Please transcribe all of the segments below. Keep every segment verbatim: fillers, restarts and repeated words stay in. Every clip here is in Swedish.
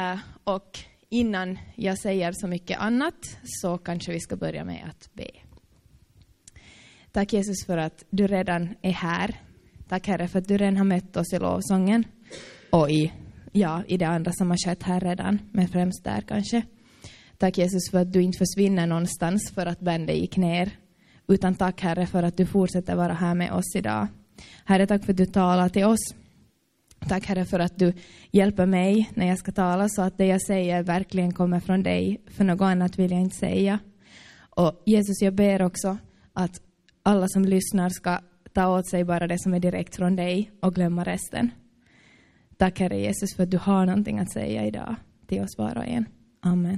Och innan jag säger så mycket annat så kanske vi ska börja med att be. Tack Jesus för att du redan är här. Tack Herre för att du redan har mött oss i lovsången och i, ja, i det andra som har skett här redan, men främst där kanske. Tack Jesus för att du inte försvinner någonstans för att bandet gick ner. Utan tack Herre för att du fortsätter vara här med oss idag. Herre, tack för att du talar till oss. Tack Herre för att du hjälper mig när jag ska tala så att det jag säger verkligen kommer från dig. För något annat vill jag inte säga. Och Jesus, jag ber också att alla som lyssnar ska ta åt sig bara det som är direkt från dig och glömma resten. Tack Herre Jesus för att du har någonting att säga idag till oss var och en. Amen.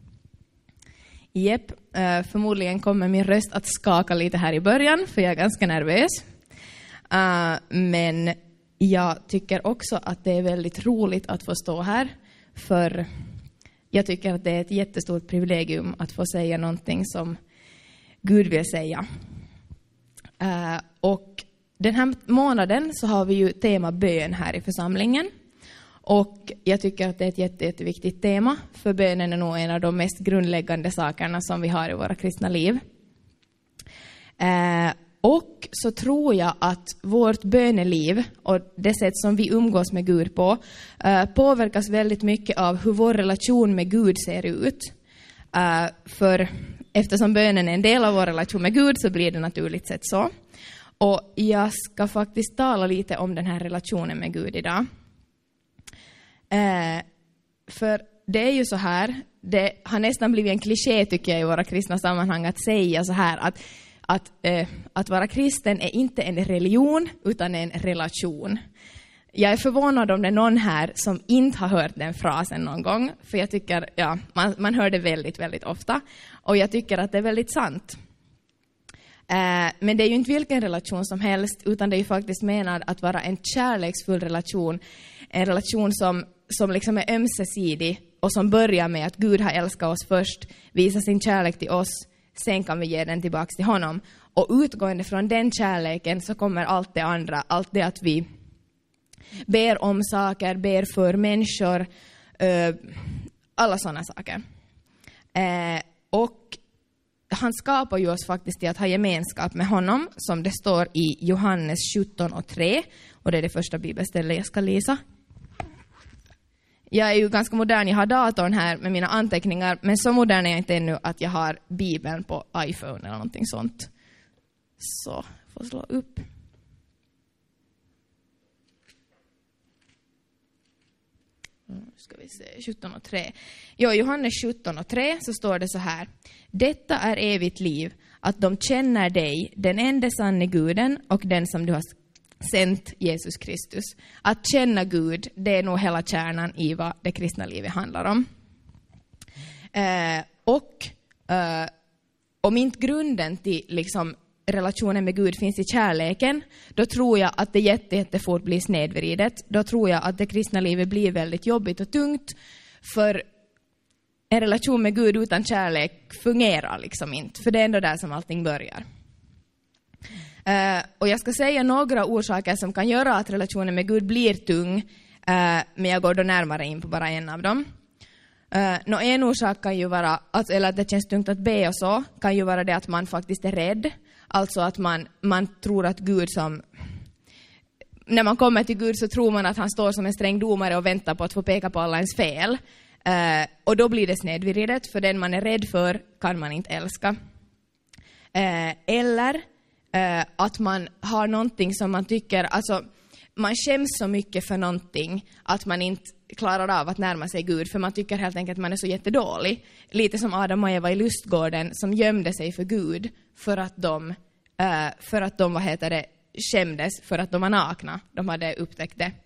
Jepp, förmodligen kommer min röst att skaka lite här i början för jag är ganska nervös. Men jag tycker också att det är väldigt roligt att få stå här. För jag tycker att det är ett jättestort privilegium att få säga någonting som Gud vill säga. Uh, och den här månaden så har vi ju tema bön här i församlingen. Och jag tycker att det är ett jätte, jätteviktigt tema. För bönen är nog en av de mest grundläggande sakerna som vi har i våra kristna liv. Uh, och så tror jag att vårt böneliv och det sätt som vi umgås med Gud på uh, påverkas väldigt mycket av hur vår relation med Gud ser ut. Uh, för eftersom bönen är en del av vår relation med Gud så blir det naturligt sett så. Och jag ska faktiskt tala lite om den här relationen med Gud idag. Uh, för det är ju så här, det har nästan blivit en kliché tycker jag i våra kristna sammanhang att säga så här att Att, eh, att vara kristen är inte en religion utan en relation. Jag är förvånad om det är någon här som inte har hört den frasen någon gång. För jag tycker, ja, man, man hör det väldigt, väldigt ofta. Och jag tycker att det är väldigt sant. Eh, men det är ju inte vilken relation som helst utan det är ju faktiskt menat att vara en kärleksfull relation. En relation som, som liksom är ömsesidig och som börjar med att Gud har älskat oss först, visar sin kärlek till oss. Sen kan vi ge den tillbaka till honom. Och utgående från den kärleken så kommer allt det andra. Allt det att vi ber om saker, ber för människor. Uh, alla sådana saker. Uh, och han skapar ju oss faktiskt till att ha gemenskap med honom. Som det står i Johannes sjutton och tre. Och det är det första bibelstället jag ska läsa. Jag är ju ganska modern, jag har datorn här med mina anteckningar, men så modern är jag inte ännu att jag har Bibeln på iPhone eller någonting sånt. Så, får slå upp. Nu ska vi se, sjutton och tre. Jo, Johannes sjutton och tre så står det så här. Detta är evigt liv, att de känner dig, den enda sanne Guden och den som du har sänt Jesus Kristus. Att känna Gud, det är nog hela kärnan i vad det kristna livet handlar om. Eh, och eh, om inte grunden till liksom, relationen med Gud finns i kärleken, då tror jag att det jätte, jättefort blir snedvridet. Då tror jag att det kristna livet blir väldigt jobbigt och tungt. För en relation med Gud utan kärlek fungerar liksom inte. För det är ändå där som allting börjar. Uh, och jag ska säga några orsaker som kan göra att relationen med Gud blir tung. Uh, men jag går då närmare in på bara en av dem. Uh, no, en orsak kan ju vara, att, eller att det känns tungt att be och så, kan ju vara det att man faktiskt är rädd. Alltså att man, man tror att Gud som... När man kommer till Gud så tror man att han står som en sträng domare och väntar på att få peka på alla ens fel. Uh, och då blir det snedvridet, för den man är rädd för kan man inte älska. Uh, eller... Uh, att man har någonting som man tycker, alltså man skäms så mycket för någonting att man inte klarar av att närma sig Gud, för man tycker helt enkelt att man är så jättedålig. Lite som Adam och Eva i lustgården som gömde sig för Gud för att de, uh, för att de vad heter det, skämdes för att de var nakna. De hade upptäckt det.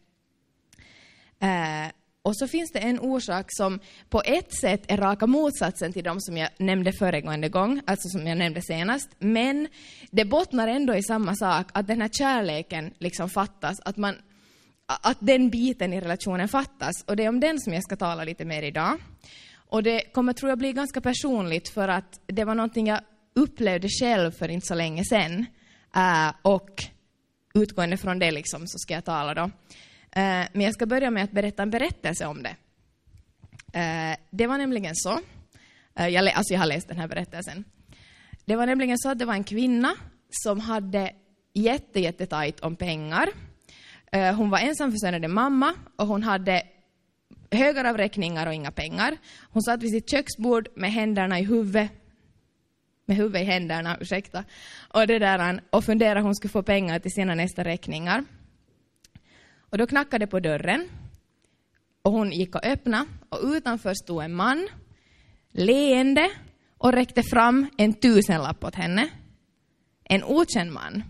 Uh, Och så finns det en orsak som på ett sätt är raka motsatsen till de som jag nämnde föregående gång, alltså som jag nämnde senast. Men det bottnar ändå i samma sak, att den här kärleken liksom fattas, att, man, att den biten i relationen fattas. Och det är om den som jag ska tala lite mer idag. Och det kommer tror jag bli ganska personligt för att det var någonting jag upplevde själv för inte så länge sedan. Uh, och utgående från det liksom så ska jag tala då. Men jag ska börja med att berätta en berättelse om det. Eh, det var nämligen så, eh, jag, alltså jag har läst den här berättelsen. Det var nämligen så att det var en kvinna som hade jätte, jättetajt om pengar. Eh, hon var ensamförsörjande mamma och hon hade högar av räkningar och inga pengar. Hon satt vid sitt köksbord med händerna i huvudet, med huvudet i händerna, ursäkta, och, det där, och funderade hon skulle få pengar till sina nästa räkningar. Och då knackade på dörren och hon gick och öppnade och utanför stod en man, leende, och räckte fram en tusenlapp åt henne. En okänd man.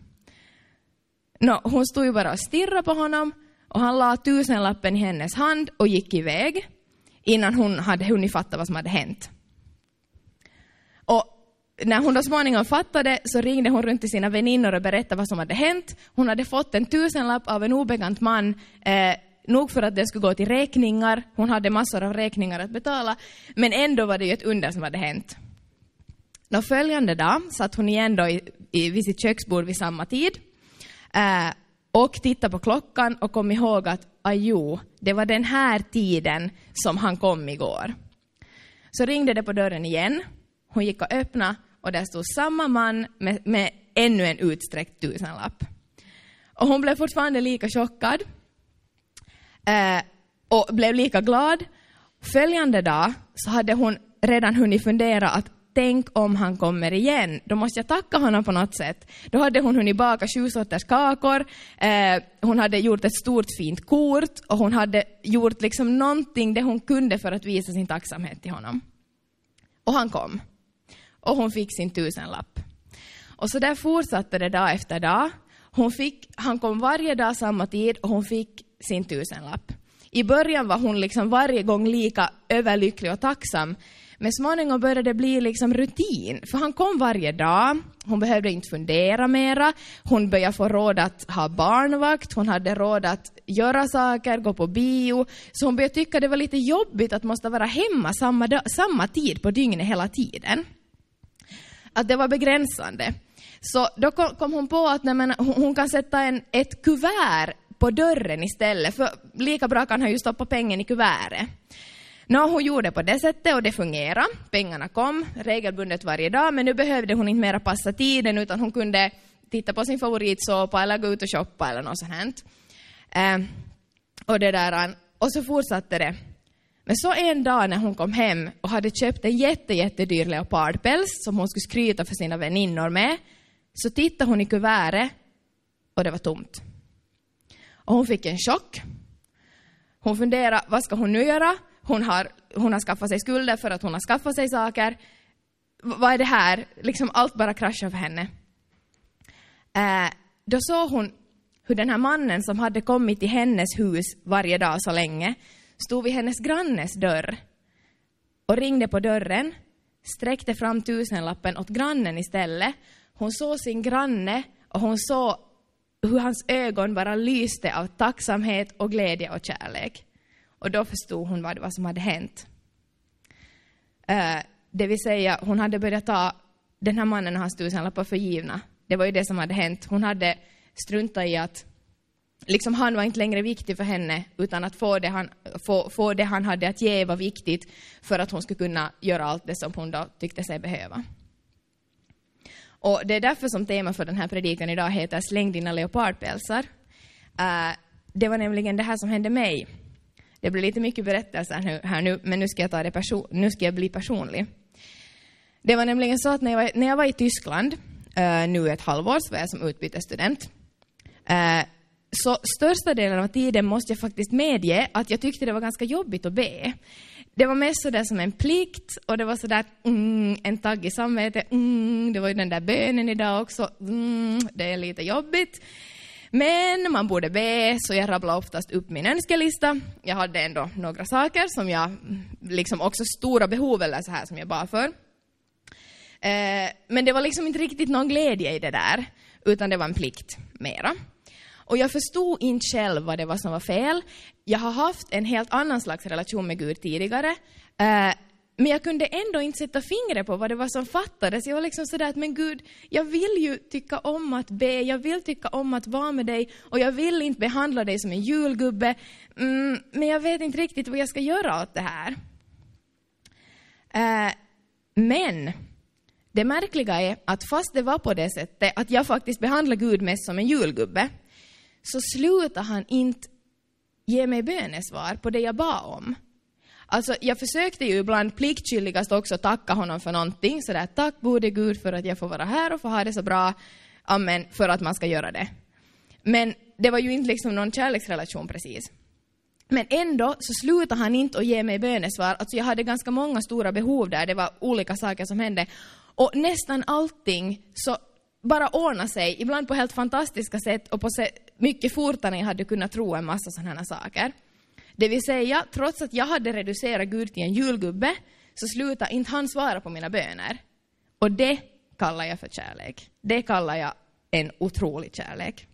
Nå, hon stod ju bara och stirrade på honom och han la tusenlappen i hennes hand och gick iväg innan hon hade hunnit fatta vad som hade hänt. Och när hon då småningom fattade så ringde hon runt till sina väninnor och berättade vad som hade hänt. Hon hade fått en tusenlapp av en obekant man, eh, nog för att det skulle gå till räkningar. Hon hade massor av räkningar att betala, men ändå var det ju ett under som hade hänt. Nå, följande dag satt hon igen då i, i, vid sitt köksbord vid samma tid eh, och tittade på klockan och kom ihåg att ajo, det var den här tiden som han kom igår. Så ringde det på dörren igen. Hon gick och öppnade och där stod samma man med, med ännu en utsträckt tusenlapp. Och hon blev fortfarande lika chockad eh, och blev lika glad. Följande dag så hade hon redan hunnit fundera att tänk om han kommer igen. Då måste jag tacka honom på något sätt. Då hade hon hunnit baka sju sorters kakor. Eh, hon hade gjort ett stort fint kort. Och hon hade gjort liksom någonting det hon kunde för att visa sin tacksamhet till honom. Och han kom. Och hon fick sin tusenlapp. Och så där fortsatte det dag efter dag. Hon fick, han kom varje dag samma tid och hon fick sin tusenlapp. I början var hon liksom varje gång lika överlycklig och tacksam. Men småningom började det bli liksom rutin. För han kom varje dag. Hon behövde inte fundera mera. Hon började få råd att ha barnvakt. Hon hade råd att göra saker, gå på bio. Så hon började tycka det var lite jobbigt att måste vara hemma samma, dag, samma tid på dygnet hela tiden. Att det var begränsande. Så då kom, kom hon på att nej, men, hon, hon kan sätta en, ett kuvert på dörren istället. För lika bra kan han ju stoppa pengen i kuvertet. Nå, hon gjorde på det sättet och det fungerade. Pengarna kom regelbundet varje dag, men nu behövde hon inte mera passa tiden utan hon kunde titta på sin favoritsåpa eller gå ut och shoppa eller något sånt här. Eh, och, det där, och så fortsatte det. Men så en dag när hon kom hem och hade köpt en jätte, jättedyr leopardpäls som hon skulle skryta för sina väninnor med, så tittade hon i kuvertet och det var tomt. Och hon fick en chock. Hon funderade, vad ska hon nu göra? Hon har, hon har skaffat sig skulder för att hon har skaffat sig saker. V- vad är det här? Liksom allt bara kraschar för henne. Eh, då såg hon hur den här mannen som hade kommit till hennes hus varje dag så länge stod vid hennes grannes dörr och ringde på dörren, sträckte fram tusenlappen åt grannen istället. Hon såg sin granne och hon såg hur hans ögon bara lyste av tacksamhet och glädje och kärlek. Och då förstod hon vad det var som hade hänt. Uh, det vill säga, hon hade börjat ta den här mannen och hans tusenlappar för givna. Det var ju det som hade hänt. Hon hade struntat i att liksom han var inte längre viktig för henne, utan att få det, han, få, få det han hade att ge var viktigt för att hon skulle kunna göra allt det som hon då tyckte sig behöva. Och det är därför som tema för den här predikan idag heter Släng dina leopardpälsar. Uh, det var nämligen det här som hände mig. Det blir lite mycket berättelser nu, här nu, men nu ska jag ta det person, nu ska jag bli personlig. Det var nämligen så att när jag var, när jag var i Tyskland, uh, nu ett halvår, så var jag som utbytesstudent. Uh, så största delen av tiden måste jag faktiskt medge att jag tyckte det var ganska jobbigt att be. Det var mest sådär som en plikt och det var sådär mm, en tagg i samvetet. Mm, det var ju den där bönen idag också. Mm, det är lite jobbigt. Men man borde be, så jag rabblade oftast upp min önskelista. Jag hade ändå några saker som jag, liksom också stora behov eller så här som jag bad för. Eh, men det var liksom inte riktigt någon glädje i det där, utan det var en plikt mera. Och jag förstod inte själv vad det var som var fel. Jag har haft en helt annan slags relation med Gud tidigare. Eh, men jag kunde ändå inte sätta fingret på vad det var som fattades. Jag var liksom sådär att, men Gud, jag vill ju tycka om att be. Jag vill tycka om att vara med dig. Och jag vill inte behandla dig som en julgubbe. Mm, men jag vet inte riktigt vad jag ska göra åt det här. Uh, men det märkliga är att fast det var på det sättet att jag faktiskt behandlar Gud mest som en julgubbe, så slutar han inte ge mig bönesvar på det jag bad om. Alltså jag försökte ju ibland pliktskyldigast också tacka honom för någonting. Så där, tack gode Gud för att jag får vara här och få ha det så bra. Amen, för att man ska göra det. Men det var ju inte liksom någon kärleksrelation precis. Men ändå så slutade han inte att ge mig bönesvar. Alltså jag hade ganska många stora behov där. Det var olika saker som hände. Och nästan allting så bara ordna sig. Ibland på helt fantastiska sätt och på mycket fortare än jag hade kunnat tro en massa sådana här saker. Det vill säga, trots att jag hade reducerat Gud till en julgubbe, så slutade inte han svara på mina böner. Och det kallar jag för kärlek. Det kallar jag en otrolig kärlek.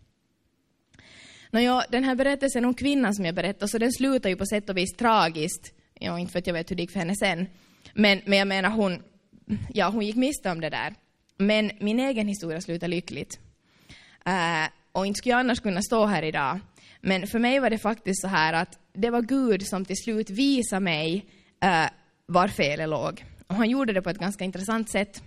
Nåja, den här berättelsen om kvinnan som jag berättade, så den slutar ju på sätt och vis tragiskt. Ja, inte för att jag vet hur det gick för henne sen. Men, men jag menar, hon, ja, hon gick miste om det där. Men min egen historia slutar lyckligt. Uh, och inte skulle jag annars kunna stå här idag. Men för mig var det faktiskt så här att det var Gud som till slut visade mig uh, var felet låg. Och han gjorde det på ett ganska intressant sätt.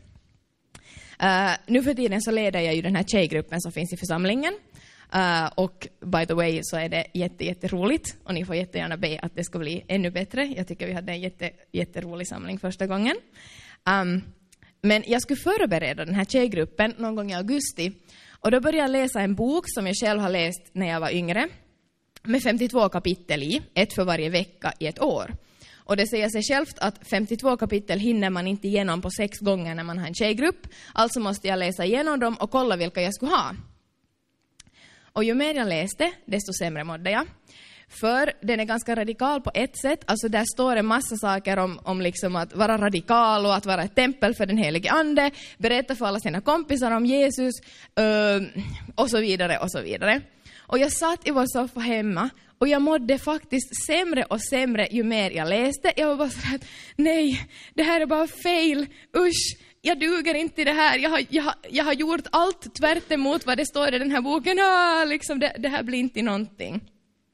Uh, nu för tiden så leder jag ju den här tjejgruppen som finns i församlingen. Uh, och by the way så är det jätte, jätteroligt. Och ni får jättegärna be att det ska bli ännu bättre. Jag tycker vi hade en jätte, jätterolig samling första gången. Um, men jag skulle förbereda den här tjejgruppen någon gång i augusti. Och då började jag läsa en bok som jag själv har läst när jag var yngre. Med femtiotvå kapitel i, ett för varje vecka i ett år. Och det säger sig självt att femtiotvå kapitel hinner man inte igenom på sex gånger när man har en tjejgrupp. Alltså måste jag läsa igenom dem och kolla vilka jag skulle ha. Och ju mer jag läste, desto sämre mådde jag. För den är ganska radikal på ett sätt. Alltså där står en massa saker om, om liksom att vara radikal och att vara ett tempel för den helige ande. Berätta för alla sina kompisar om Jesus. Uh, och så vidare och så vidare. Och jag satt i vår soffa hemma. Och jag mådde faktiskt sämre och sämre ju mer jag läste. Jag var bara så att nej, det här är bara fel. Usch, jag duger inte i det här. Jag har, jag har, jag har gjort allt tvärt emot vad det står i den här boken. Ah, liksom det, det här blir inte någonting.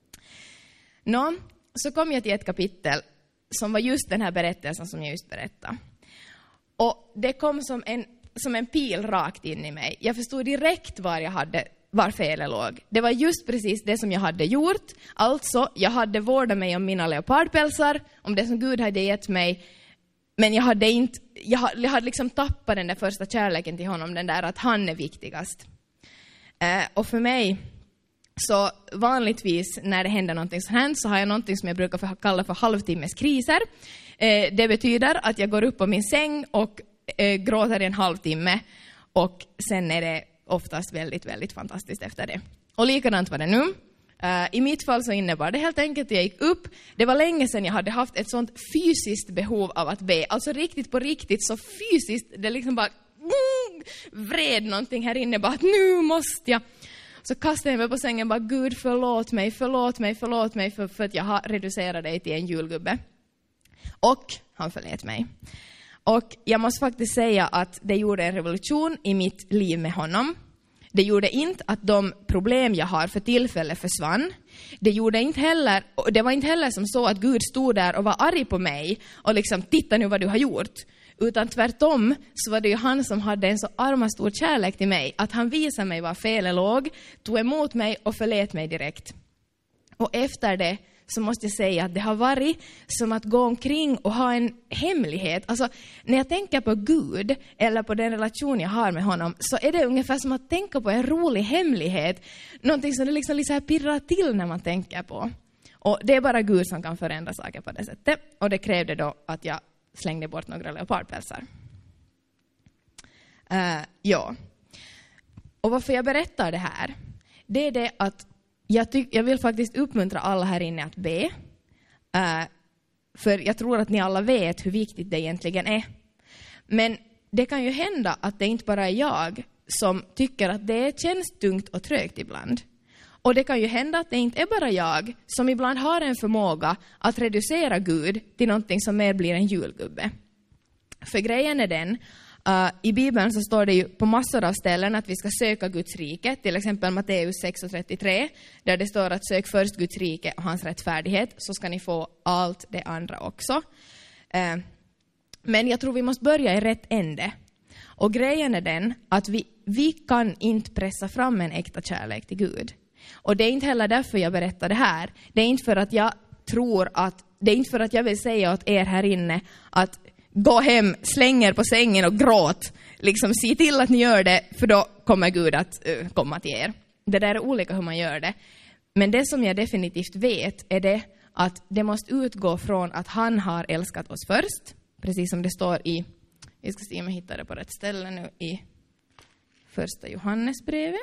Nå, så kom jag till ett kapitel som var just den här berättelsen som jag just berättade. Och det kom som en, som en pil rakt in i mig. Jag förstod direkt var jag hade, var felet låg. Det var just precis det som jag hade gjort. Alltså, jag hade vårdat mig om mina leopardpälsar, om det som Gud hade gett mig. Men jag hade inte, jag hade, jag hade liksom tappat den där första kärleken till honom, den där att han är viktigast. Eh, och för mig... Så vanligtvis när det händer någonting så här så har jag någonting som jag brukar för, kalla för halvtimmeskriser. Eh, det betyder att jag går upp på min säng och eh, gråter i en halvtimme. Och sen är det oftast väldigt, väldigt fantastiskt efter det. Och likadant var det nu. Uh, I mitt fall så innebar det helt enkelt att jag gick upp. Det var länge sedan jag hade haft ett sånt fysiskt behov av att be. Alltså riktigt på riktigt så fysiskt. Det liksom bara mm, vred någonting här inne. Bara att nu måste jag. Så kastade jag mig på sängen och bara, Gud förlåt mig, förlåt mig, förlåt mig för, för att jag har reducerat dig till en julgubbe. Och han förlät mig. Och jag måste faktiskt säga att det gjorde en revolution i mitt liv med honom. Det gjorde inte att de problem jag har för tillfället försvann. Det gjorde inte heller, och det var inte heller som så att Gud stod där och var arg på mig och liksom, titta nu vad du har gjort. Utan tvärtom så var det ju han som hade en så arma stor kärlek till mig. Att han visade mig var felet låg, tog emot mig och förlät mig direkt. Och efter det så måste jag säga att det har varit som att gå omkring och ha en hemlighet. Alltså när jag tänker på Gud eller på den relation jag har med honom så är det ungefär som att tänka på en rolig hemlighet. Någonting som det liksom lite så här pirrar till när man tänker på. Och det är bara Gud som kan förändra saker på det sättet. Och det krävde då att jag slängde bort några leopardpälsar. Uh, ja. Och varför jag berättar det här, det är det att jag, tyck, jag vill faktiskt uppmuntra alla här inne att be. Uh, för jag tror att ni alla vet hur viktigt det egentligen är. Men det kan ju hända att det inte bara är jag som tycker att det känns tungt och trögt ibland. Och det kan ju hända att det inte är bara jag som ibland har en förmåga att reducera Gud till någonting som mer blir en julgubbe. För grejen är den, uh, i Bibeln så står det ju på massor av ställen att vi ska söka Guds rike. Till exempel Matteus sex och trettiotre, där det står att sök först Guds rike och hans rättfärdighet, så ska ni få allt det andra också. Uh, Men jag tror vi måste börja i rätt ände. Och grejen är den att vi, vi kan inte pressa fram en äkta kärlek till Gud. Och det är inte heller därför jag berättar det här. Det är inte för att jag tror att, det är inte för att jag vill säga åt er här inne att gå hem, slänger på sängen och gråt. Liksom se till att ni gör det, för då kommer Gud att uh, komma till er. Det där är olika hur man gör det. Men det som jag definitivt vet är det att det måste utgå från att han har älskat oss först. Precis som det står i, vi ska se om jag hittar det på rätt ställe nu, i första Johannesbrevet.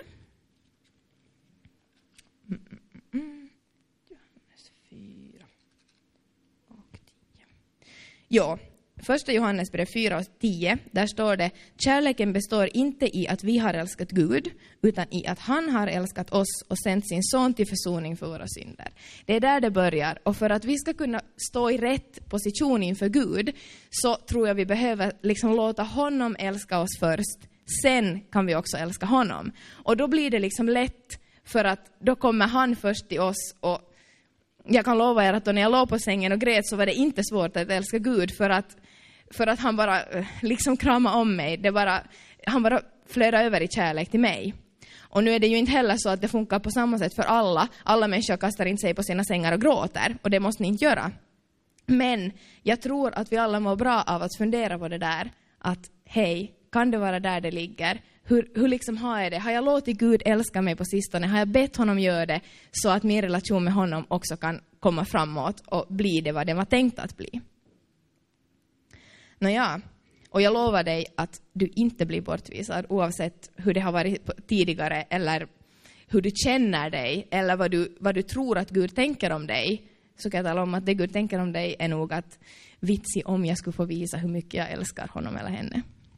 Mm, mm, mm. Johannes fyra och tio. Ja, första Johannesbrev fyra och tio, där står det: kärleken består inte i att vi har älskat Gud, utan i att han har älskat oss och sänt sin son till försoning för våra synder. Det är där det börjar. Och för att vi ska kunna stå i rätt position inför Gud, så tror jag vi behöver liksom låta honom älska oss först. Sen kan vi också älska honom. Och då blir det liksom lätt, för att då kommer han först till oss. Och jag kan lova er att då när jag låg på sängen och grät så var det inte svårt att älska Gud, för att För att han bara liksom kramade om mig. Det bara, han bara flödade över i kärlek till mig. Och nu är det ju inte heller så att det funkar på samma sätt för alla. Alla människor kastar inte sig på sina sängar och gråter. Och det måste ni inte göra. Men jag tror att vi alla mår bra av att fundera på det där. Att hej, kan det vara där det ligger? Hur, hur liksom har jag det? Har jag låtit Gud älska mig på sistone? Har jag bett honom göra det så att min relation med honom också kan komma framåt och bli det vad det var tänkt att bli? Nåja, och jag lovar dig att du inte blir bortvisad oavsett hur det har varit tidigare eller hur du känner dig eller vad du, vad du tror att Gud tänker om dig. Så kan jag tala om att det Gud tänker om dig är nog att vitsi om jag skulle få visa hur mycket jag älskar honom eller henne.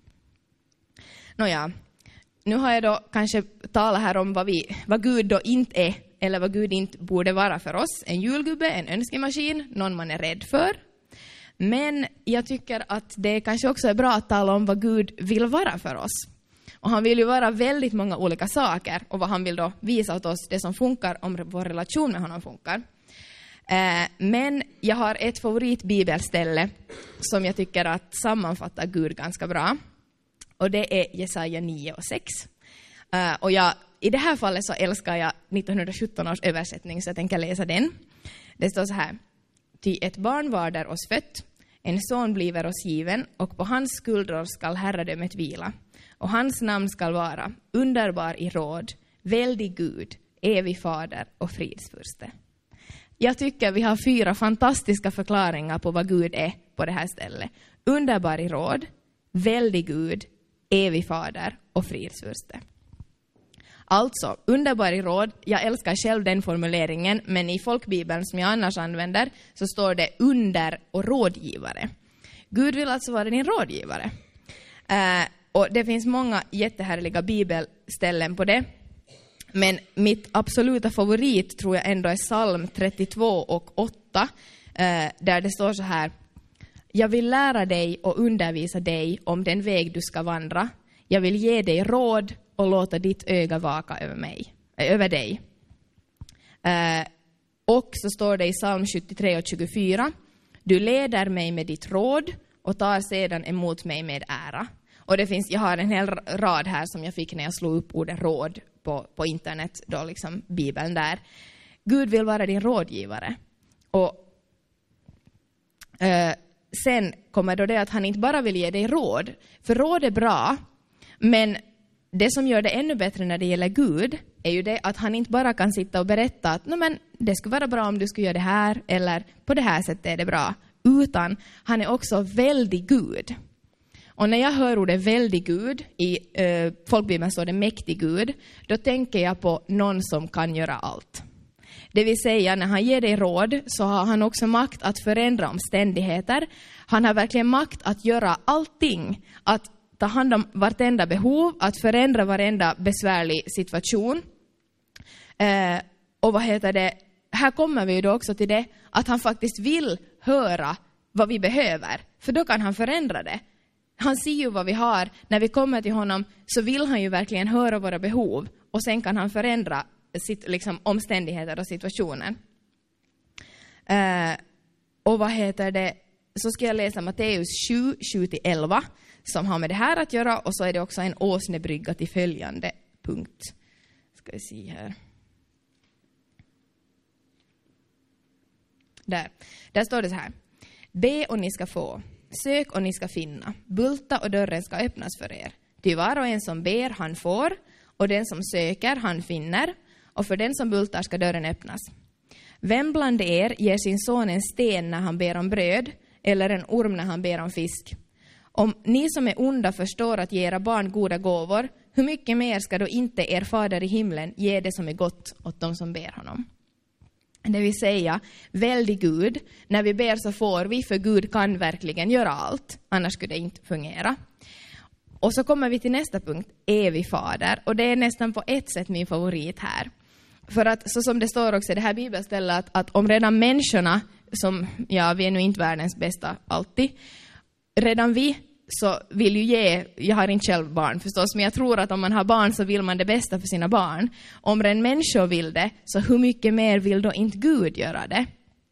Nåja, nu har jag då kanske talat här om vad, vi, vad Gud då inte är eller vad Gud inte borde vara för oss. En julgubbe, en önskemaskin, någon man är rädd för. Men jag tycker att det kanske också är bra att tala om vad Gud vill vara för oss. Och han vill ju vara väldigt många olika saker. Och vad han vill då visa åt oss, det som funkar om vår relation med honom funkar. Eh, men jag har ett favoritbibelställe som jag tycker att sammanfattar Gud ganska bra. Och det är Jesaja nio och sex. Eh, och jag, i det här fallet så älskar jag nittonhundrasjutton års översättning, så jag tänker läsa den. Det står så här: ty ett barn var där oss fött, en son bliver oss given, och på hans skuldror skall herradömet vila. Och hans namn skall vara underbar i råd, väldig Gud, evig fader och fridsfurste. Jag tycker vi har fyra fantastiska förklaringar på vad Gud är på det här stället. Underbar i råd, väldig Gud, evig fader och fridsfurste. Alltså, underbar i råd. Jag älskar själv den formuleringen, men i folkbibeln som jag annars använder så står det under och rådgivare. Gud vill alltså vara din rådgivare. Eh, och det finns många jättehärliga bibelställen på det. Men mitt absoluta favorit tror jag ändå är psalm trettiotvå och åtta. Eh, där det står så här: jag vill lära dig och undervisa dig om den väg du ska vandra. Jag vill ge dig råd och låta ditt öga vaka över mig, äh, över dig. Eh, och så står det i psalm sjuttiotre och tjugofyra: du leder mig med ditt råd och tar sedan emot mig med ära. Och det finns, jag har en hel rad här som jag fick när jag slog upp ordet råd på, på internet, då liksom Bibeln där. Gud vill vara din rådgivare. Och eh, sen kommer då det att han inte bara vill ge dig råd. För råd är bra, men det som gör det ännu bättre när det gäller Gud är ju det att han inte bara kan sitta och berätta att no, men det skulle vara bra om du skulle göra det här, eller på det här sättet är det bra. Utan han är också väldig Gud. Och när jag hör ordet väldig Gud, i eh, folkbibeln står det mäktig Gud, då tänker jag på någon som kan göra allt. Det vill säga, när han ger dig råd så har han också makt att förändra omständigheter. Han har verkligen makt att göra allting, att ta hand om vartenda behov, att förändra varenda besvärlig situation. Eh, och vad heter det? Här kommer vi ju då också till det att han faktiskt vill höra vad vi behöver. För då kan han förändra det. Han ser ju vad vi har. När vi kommer till honom så vill han ju verkligen höra våra behov. Och sen kan han förändra sitt, liksom, omständigheter och situationen. Eh, och vad heter det? så ska jag läsa Matteus sju, sju till elva som har med det här att göra. Och så är det också en åsnebrygga till följande punkt. Ska vi se här. Där. Där står det så här. Be och ni ska få. Sök och ni ska finna. Bulta och dörren ska öppnas för er. Ty var och en som ber, han får. Och den som söker, han finner. Och för den som bultar ska dörren öppnas. Vem bland er ger sin son en sten när han ber om bröd? Eller en orm när han ber om fisk? Om ni som är onda förstår att ge era barn goda gåvor, hur mycket mer ska då inte er fader i himlen ge det som är gott åt dem som ber honom? Det vill säga, väldig Gud. När vi ber så får vi, för Gud kan verkligen göra allt. Annars skulle det inte fungera. Och så kommer vi till nästa punkt, evig fader. Och det är nästan på ett sätt min favorit här. För att så som det står också i det här bibelstället, att, att om redan människorna, som, ja vi är nu inte världens bästa alltid, redan vi så vill ju ge, jag har inte själv barn förstås, men jag tror att om man har barn så vill man det bästa för sina barn. Om en människa vill det, så hur mycket mer vill då inte Gud göra det?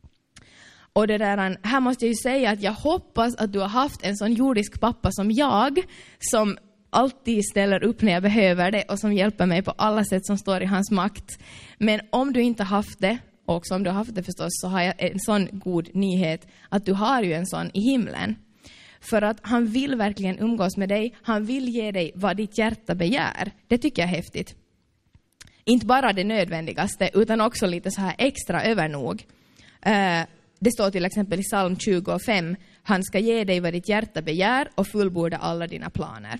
Och det där, här måste jag ju säga att jag hoppas att du har haft en sån jordisk pappa som jag, som alltid ställer upp när jag behöver det och som hjälper mig på alla sätt som står i hans makt. Men om du inte har haft det, och om du har haft det förstås, så har jag en sån god nyhet att du har ju en sån i himlen. För att han vill verkligen umgås med dig. Han vill ge dig vad ditt hjärta begär. Det tycker jag är häftigt. Inte bara det nödvändigaste, utan också lite så här extra övernog. Uh, det står till exempel i psalm tjugofem. Han ska ge dig vad ditt hjärta begär och fullborda alla dina planer.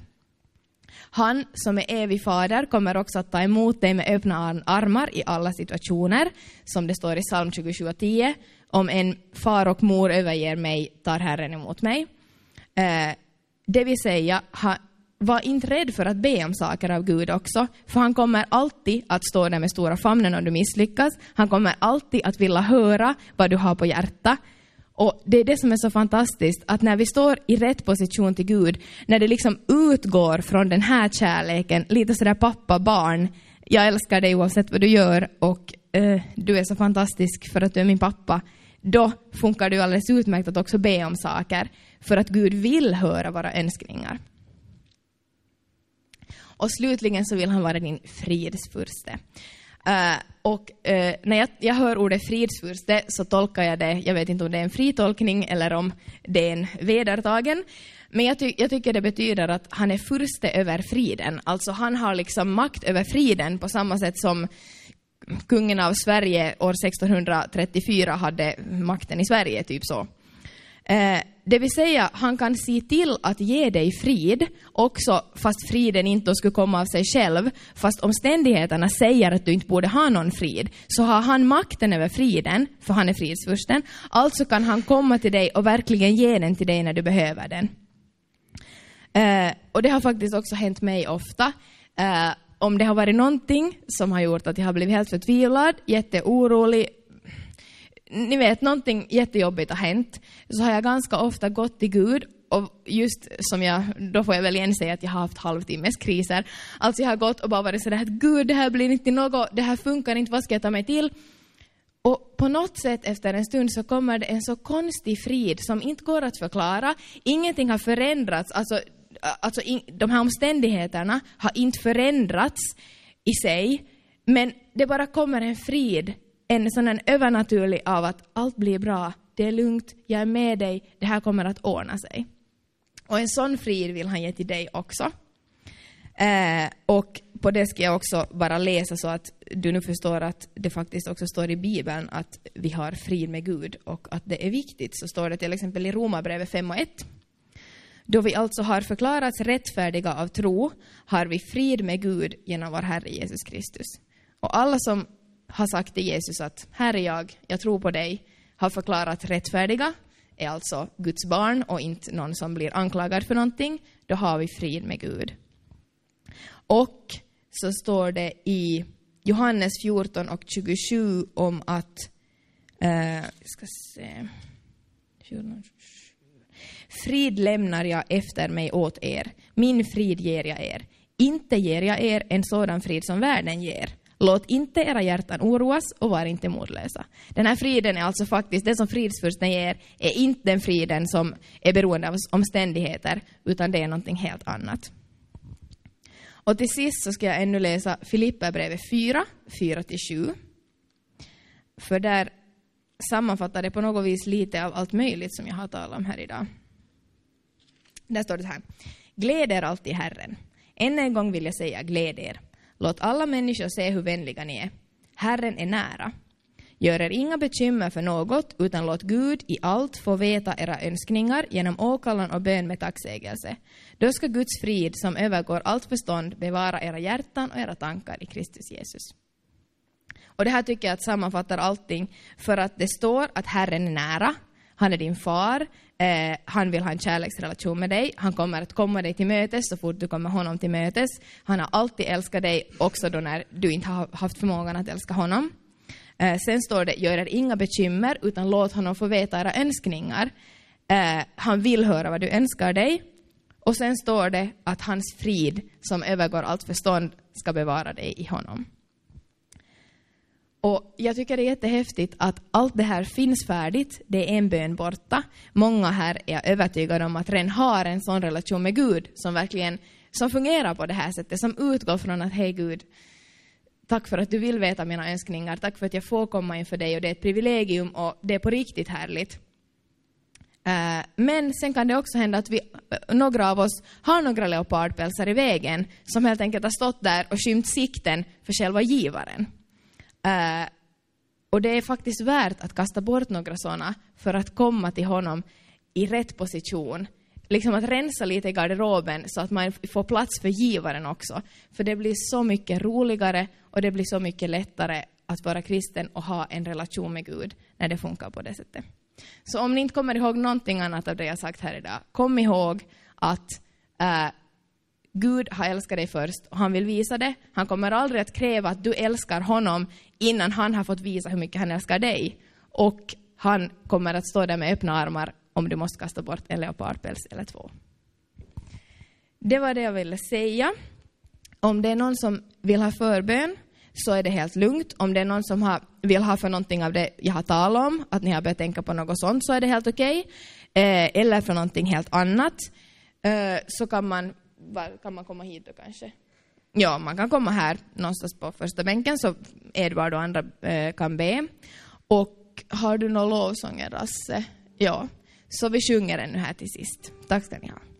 Han som är evig fader kommer också att ta emot dig med öppna armar i alla situationer. Som det står i psalm tjugosju tio. Om en far och mor överger mig, tar Herren emot mig. Eh, det vill säga, ha, var inte rädd för att be om saker av Gud också. För han kommer alltid att stå där med stora famnen om du misslyckas. Han kommer alltid att vilja höra vad du har på hjärta. Och det är det som är så fantastiskt, att när vi står i rätt position till Gud, när det liksom utgår från den här kärleken, lite sådär pappa, barn, jag älskar dig oavsett vad du gör och eh, du är så fantastisk för att du är min pappa, då funkar det ju alldeles utmärkt att också be om saker, för att Gud vill höra våra önskningar. Och slutligen så vill han vara din fridsfurste. Uh, och uh, när jag, jag hör ordet fridsfurste så tolkar jag det, jag vet inte om det är en fritolkning eller om det är en vedertagen, men jag, ty- jag tycker det betyder att han är furste över friden. Alltså han har liksom makt över friden på samma sätt som kungen av Sverige år sextonhundratrettiofyra hade makten i Sverige, typ så. Eh, det vill säga, han kan se till att ge dig frid också, fast friden inte skulle komma av sig själv. Fast omständigheterna säger att du inte borde ha någon frid, så har han makten över friden, för han är fridsfursten. Alltså kan han komma till dig och verkligen ge den till dig när du behöver den. Eh, och det har faktiskt också hänt mig ofta. Eh, om det har varit någonting som har gjort att jag har blivit helt förtvivlad, jätteorolig, ni vet, någonting jättejobbigt har hänt, så har jag ganska ofta gått till Gud, och just som jag, då får jag väl igen säga att jag har haft halvtimmeskriser. Alltså jag har gått och bara varit sådär att Gud, det här blir inte något, det här funkar inte, vad ska jag ta mig till? Och på något sätt efter en stund så kommer det en så konstig frid som inte går att förklara. Ingenting har förändrats, alltså, alltså in, de här omständigheterna har inte förändrats i sig, men det bara kommer en frid, en sån en övernaturlig av att allt blir bra, det är lugnt, jag är med dig, det här kommer att ordna sig. Och en sån frid vill han ge till dig också. Eh, och på det ska jag också bara läsa så att du nu förstår att det faktiskt också står i Bibeln att vi har frid med Gud och att det är viktigt. Så står det till exempel i Romarbrevet fem och ett. Då vi alltså har förklarats rättfärdiga av tro har vi frid med Gud genom vår Herre Jesus Kristus. Och alla som har sagt till Jesus att här är jag, jag tror på dig, har förklarat rättfärdiga, är alltså Guds barn och inte någon som blir anklagad för någonting, då har vi frid med Gud. Och så står det i Johannes fjorton och tjugosju om att eh, ska se, frid lämnar jag efter mig åt er, min frid ger jag er. Inte ger jag er en sådan frid som världen ger. Låt inte era hjärtan oroas och var inte modlösa. Den här friden är alltså faktiskt, det som fridsfursten ger är inte den friden som är beroende av omständigheter, utan det är någonting helt annat. Och till sist så ska jag ännu läsa Filipperbrevet fyra, fyra till sju. För där sammanfattar det på något vis lite av allt möjligt som jag har talat om här idag. Där står det så här. Gläd er alltid i Herren. Än en gång vill jag säga gläd er. Låt alla människor se hur vänliga ni är. Herren är nära. Gör er inga bekymmer för något, utan låt Gud i allt få veta era önskningar genom åkallan och bön med tacksägelse. Då ska Guds frid som övergår allt förstånd bevara era hjärtan och era tankar i Kristus Jesus. Och det här tycker jag att sammanfattar allting, för att det står att Herren är nära. Han är din far. Eh, han vill ha en kärleksrelation med dig. Han kommer att komma dig till mötes så fort du kommer honom till mötes. Han har alltid älskat dig, också då när du inte har haft förmågan att älska honom. Eh, sen står det, gör er inga bekymmer utan låt honom få veta era önskningar. Eh, han vill höra vad du önskar dig. Och sen står det att hans frid som övergår allt förstånd ska bevara dig i honom. Och jag tycker det är jättehäftigt att allt det här finns färdigt. Det är en bön borta. Många här är övertygade om att redan har en sån relation med Gud som verkligen som fungerar på det här sättet. Som utgår från att hej Gud, tack för att du vill veta mina önskningar. Tack för att jag får komma inför dig och det är ett privilegium och det är på riktigt härligt. Uh, men sen kan det också hända att vi, uh, några av oss har några leopardpälsar i vägen som helt enkelt har stått där och skymt sikten för själva givaren. Uh, och det är faktiskt värt att kasta bort några sådana för att komma till honom i rätt position. Liksom att rensa lite i garderoben så att man får plats för givaren också. För det blir så mycket roligare och det blir så mycket lättare att vara kristen och ha en relation med Gud när det funkar på det sättet. Så om ni inte kommer ihåg någonting annat av det jag sagt här idag, kom ihåg att uh, Gud har älskat dig först och han vill visa det. Han kommer aldrig att kräva att du älskar honom innan han har fått visa hur mycket han älskar dig. Och han kommer att stå där med öppna armar om du måste kasta bort en leopardpäls eller två. Det var det jag ville säga. Om det är någon som vill ha förbön så är det helt lugnt. Om det är någon som har, vill ha för någonting av det jag har talat om, att ni har börjat tänka på något sånt, så är det helt okej. Eh, eller för någonting helt annat. Eh, så kan man, kan man komma hit då kanske. Ja, man kan komma här någonstans på första bänken så Edvard och andra eh, kan be. Och har du någon lovsånger, Rasse? Ja, så vi sjunger ännu här till sist. Tack ska ni ha.